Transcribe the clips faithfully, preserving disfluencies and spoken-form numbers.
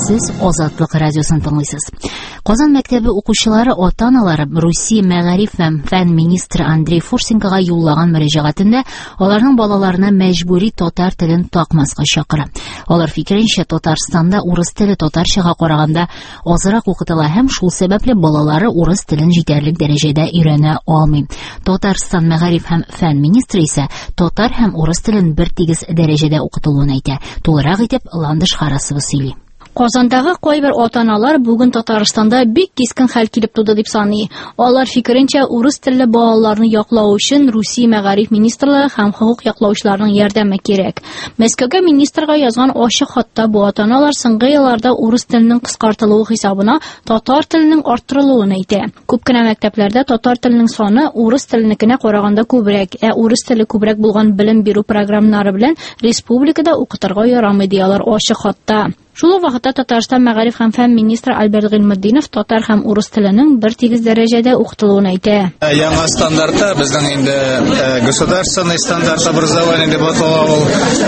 Сез Азатлык радиосын тыңлыйсыз. Казан мәктәбе укучылары ата-аналары Русия мәгариф һәм фән министры Андрей Фурсенкоға юллаган мөрәҗәгатендә аларның балаларына мәҗбүри татар телен такмаска чакыра. Алар фикеренчә, Татарстанда урыс теле татарчага караганда азрак укытыла һәм шул сәбәпле балалары урыс телен җитәрлек дәрәҗәдә өйрәнә алмый. Татарстан мәгариф һәм фән министры исә татар һәм урыс телен бер тигез дәрәҗәдә укытылуын әйтә. Тулырак итеп Ландыш Харасова сөйли. Казандагы кайбер ата-аналар бүген Татарстанда бик кискен хәл килеп туды дип саный. Алар фикеренчә, урыс телле балаларны яклау өчен Русия мәгариф министрлыгы һәм хокук яклаучыларның ярдәме кирәк. Мәскәүгә министрга язган ачык хатта бу ата-аналар соңгы елларда урыс теленең кыскартылуы хисабына татар теленең арттырылуын әйтә. Күп кенә мәктәпләрдә татар теленең саны урыс теленекенә караганда күбрәк, ә урыс теле күбрәк булган белем бирү программалары белән республикада укытырга ярамый диялар ачык хатта. Шул ук вакытта Татарстан мәгариф һәм фән министры Альберт Гыйльметдинов татар һәм урыс теленең бер тигез дәрәҗәдә укытылуын әйтә. Яңа стандартта безнең инде государственный стандарт образования дип атала,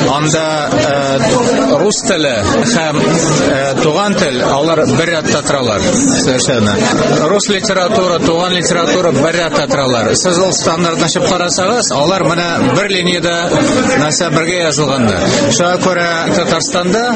анда рус теле һәм туган тел алар бер рәттә торалар. Совершенно. Рус литература, туган литература бер рәттә торалар. Сез ул стандартны чыгып карасагыз, алар менә бер линиядә нәрсә бергә язылгандар. Шуңа күрә Татарстанда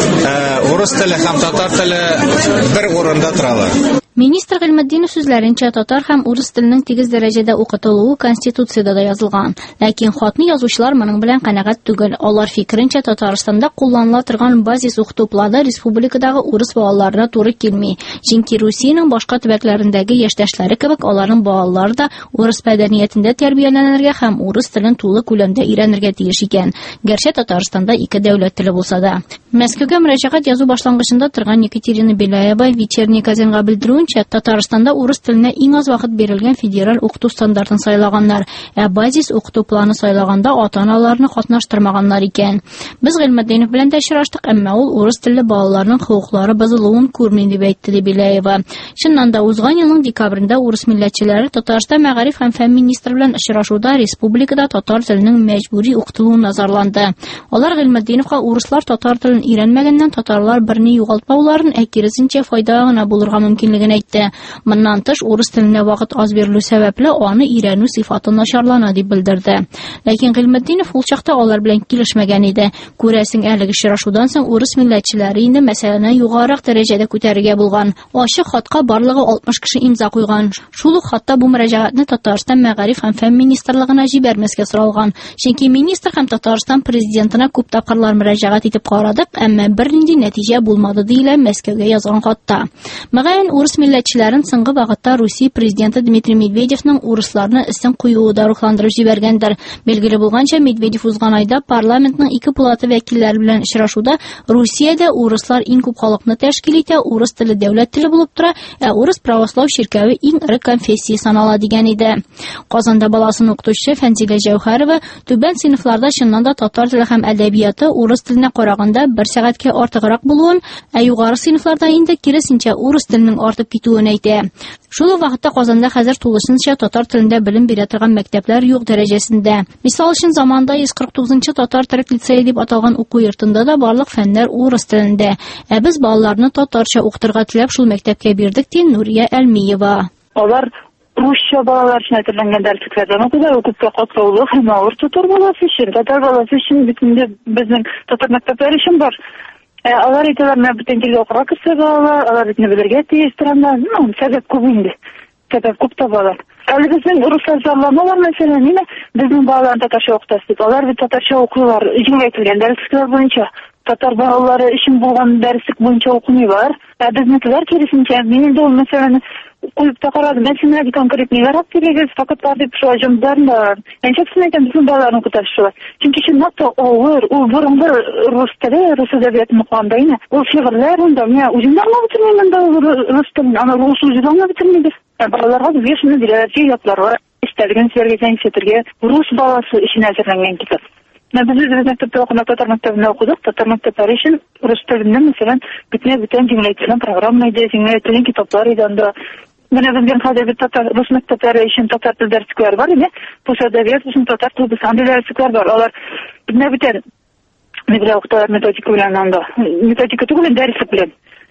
урыс теле һәм татар теле бер урында торалар. Министр Гыйльметдинов сүзләренчә, татар һәм урыс теленең тигез дәрәҗәдә укытылуы Конституциядә да язылган. Ләкин хатны язучылар моның белән канәгать түгел. Алар фикеренчә, Татарстанда кулланыла торган базис укыту планы республикадагы урыс балаларына туры килми. Чөнки Русиянең башка төбәкләрендәге яшьтәшләре кебек, аларның балалары да урыс мәдәниятендә тәрбияләнергә һәм урыс телен тулы күләмдә өйрәнергә тиеш икән. Гәрчә Татарстанда ике дәүләт теле булса да. Мәскәүгә мөрәҗәгать язу башлангычында торган Екатерина Беляева Вечерний газетага белдерү Татарстанда урыс теленә иң аз вакыт бирелгән федераль укыту стандартын сайлаганнар, ә базис укыту планы сайлаганда ата-аналарны катнаштырмаганнар икән. Без Гыйльметдинов белән дә очраштык, әмма ул урыс телле балаларның хукуклары бозылуын күрми дип әйтте ди Беляева. Чыннан да узган елның декабрендә урыс милләтчеләре Татарстан мәгариф һәм фән министры белән очрашуда республикада татар теленең мәҗбүри укытылуы назарланды. Алар Гыйльметдиновка урыслар татар телен өйрәнмәгәннән татарлар берни югалтмауларын, ә киресенчә файда гына булырга мөмкинлеген әйтте. Моннан тыш, урыс теленә вакыт аз бирелү сәбәпле аны өйрәнү сыйфаты начарлана дип белдерде. Ләкин Гыйльметдинов ул чакта алар белән килешмәгән иде. Күрәсең, әлеге очрашудан соң урыс милләтчеләре инде мәсьәләне югарырак дәрәҗәдә күтәрергә булган. Ачык хатка барлыгы алтмыш кеше имза куйган. Шул ук хатта бу мөрәҗәгатьне Татарстан мәгариф һәм фән министрлыгына җибәрмәскә соралган. Чөнки министр һәм Татарстан президентына күп тапкырлар мөрәҗәгать итеп карадык, әмма бернинди нәтиҗә булмады диелә Мәскәүгә язган хатта. Мәгән урыс милләтчеләрен соңгы вакытта Русия президенты Дмитрий Медведевның урысларны исен куюы да рухландырып җибәргәндер. Билгеле булганча, Медведев узган айда парламентның ике палата вәкилләре белән очрашуда Русиядә урыслар иң күп халыкны тәшкил итә, урыс теле дәүләт теле булып тора, ә урыс православ чиркәве иң ире конфессия санала дигән иде. Казанда баласын укытучы Фәнзилә Җәүһәрова түбән сыйныфларда чыннан да татар теле һәм әдәбияты урыс теленә караганда бер сәгатькә артыграк булуын, ә югары сыйныфларда инде киресенчә урыс теленең артып китүен әйтә. Шул вакытта Казанда хәзер тулысынча татар телендә белем бирә торган мәктәпләр юк дәрәҗәсендә. Мисал өчен, заманда йөз кырык тугызынчы татар төрек лицее дип аталган уку йортында да барлык фәннәр урыс телендә. Ә без балаларны татарча укытырга теләп шул мәктәпкә бирдек, ди Нурия Әлмиева. Алар русча балалар өчен әзерләнгән дәресләрдән укыды, күпкә катлаулы һәм авыр татар баласы өчен, татар баласы өчен бөтенләй безнең татар мәктәпләре өчен бар. Алар әйтәләр, менә бүтән телгә укырга кирсә балалар, алар битне белергә тиеш торганнар. Ну, сәбәп күп инде. Сәбәп күп табалар. Әле безнең руслар зарланалар, мәсәлән, ниме безнең балаларны татарча укытасыз. Алар бит татарча укыйлар, җиңәйтелгән дәресләр буенча. Татар балалары өчен булган дәреслек буенча укымыйлар. Ә безнекеләр киресенчә, мин инде ул мәсәләне куеп та карадым. Мен сиңа конкрет ниләр кирәк, факат бар дип шуҗымдан да. Мен чаксын әйтәм, безнең балаларны укытасыз. Чөнки шуннан да авыр, ул борынгы рус теле, рус әдәбияты мукамда ине. Ул шигырьләр унда, менә үземнән генә бетермәймен да рус телен, аны рус үзеннән генә бетермәйдер. Балаларга бешне диләрчә ятларга, истәлеген сәргә сәнгсетергә рус баласы өчен әзерләнгән китап. Мен без үзебезнең татар татар мәктәбендә укыдык, татар мәктәпләре өчен рус теленнән, мәсәлән, битне бүтән җиңеләйтелгән программа иде, җиңеләйтелгән китаплар иде анда. Менә безнең хәзер татар рус мәктәпләре өчен татар тел дәресләре бар иде. Бу әдәбият өчен татар теле дәресләре бар. Алар битне бүтән методика белән анда, методика түгел, дәреслек белән.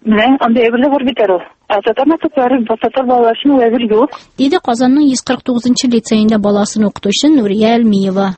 Менә анда әйберләр бар бит ул. Ә татар мәктәпләре, татар балалар өчен әйбер юк. Диде Казанның йөз кырык тугызынчы лицейында баласын укытучы Нурия Әлмиева.